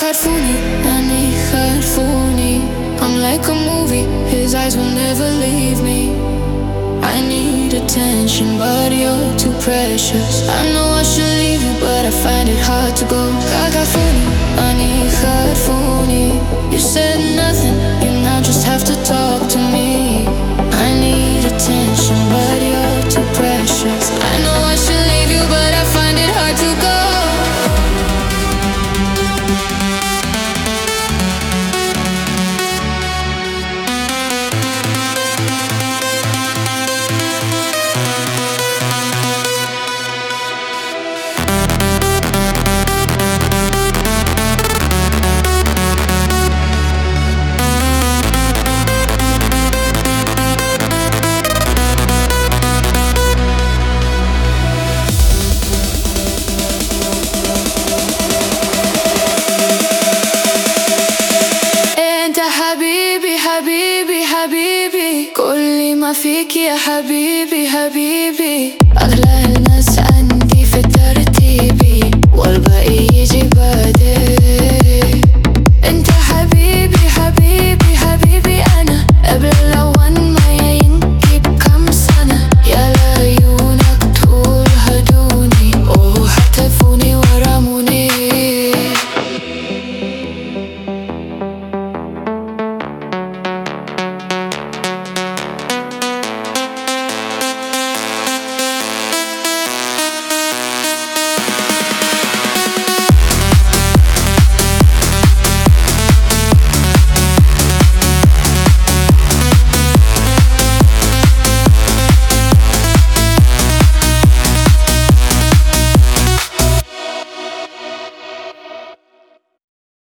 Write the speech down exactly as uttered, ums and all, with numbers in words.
خرفوني يعني خرفوني. I'm like a movie, his eyes will never leave me. I need attention but you're too precious. I know I should leave you but I find it hard to go. خرفوني يعني خرفوني. You said nothing, you now just have to talk to me. I need attention but you're too precious. I know I should leave you but I find it hard to go. حبيبي حبيبي حبيبي كل ما فيك يا حبيبي حبيبي. أغلى الناس عندي في ترتيبي والباقي يجي بعد.